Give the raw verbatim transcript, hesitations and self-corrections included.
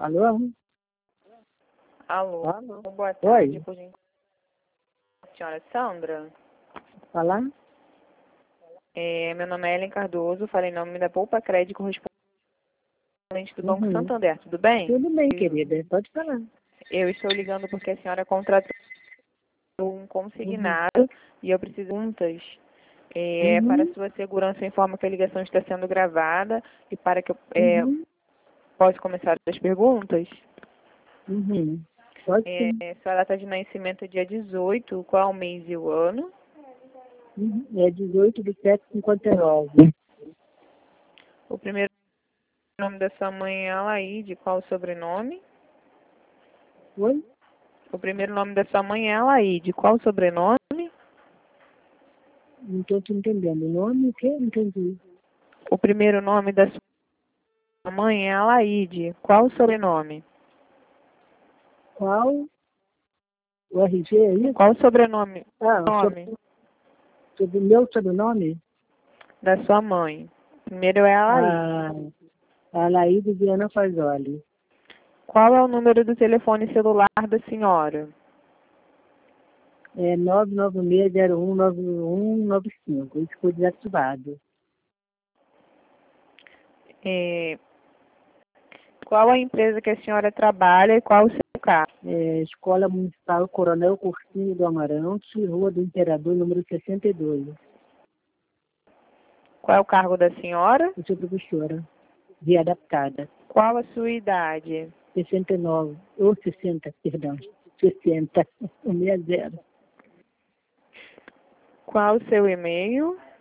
Alô? Alô, Alô? boa tarde, Oi? por gentileza, senhora Sandra. Falar? É, meu nome é Ellen Cardoso, falei em nome da Poupa Crédito, correspondente do Banco Uhum. Santander, tudo bem? Tudo bem, querida. Pode falar. Eu estou ligando porque a senhora contratou um Uhum. consignado e eu preciso de perguntas. É, Uhum. para sua segurança, eu informo que a ligação está sendo gravada e para que eu é, Uhum. possa começar as perguntas. Uhum. Pode sim. É, sua data de nascimento é dia dezoito, qual é o mês e o ano? Uhum. É dezoito de sete de cinquenta e nove. O primeiro nome da sua mãe é Alaide, qual o sobrenome? Oi? O primeiro nome da sua mãe é Alaide, qual o sobrenome? Não estou te entendendo. O nome o quê? Não entendi. O primeiro nome da sua mãe é Alaide, qual o sobrenome? Qual? O R G é isso? Qual o sobrenome Ah, nome sobre, sobre o meu sobrenome? da sua mãe? Primeiro é Alaide. Ah, Alaíde Viana Fazoli. Qual é o número do telefone celular da senhora? É nove nove seis zero um nove um nove cinco. Isso foi desativado. É, qual a empresa que a senhora trabalha e qual o seu cargo? É, Escola Municipal Coronel Cursinho do Amarante, Rua do Imperador, número sessenta e dois. Qual é o cargo da senhora? Eu sou professora, readaptada. Qual a sua idade? sessenta e nove, ou sessenta, perdão, sessenta, sessenta. Qual o seu e-mail?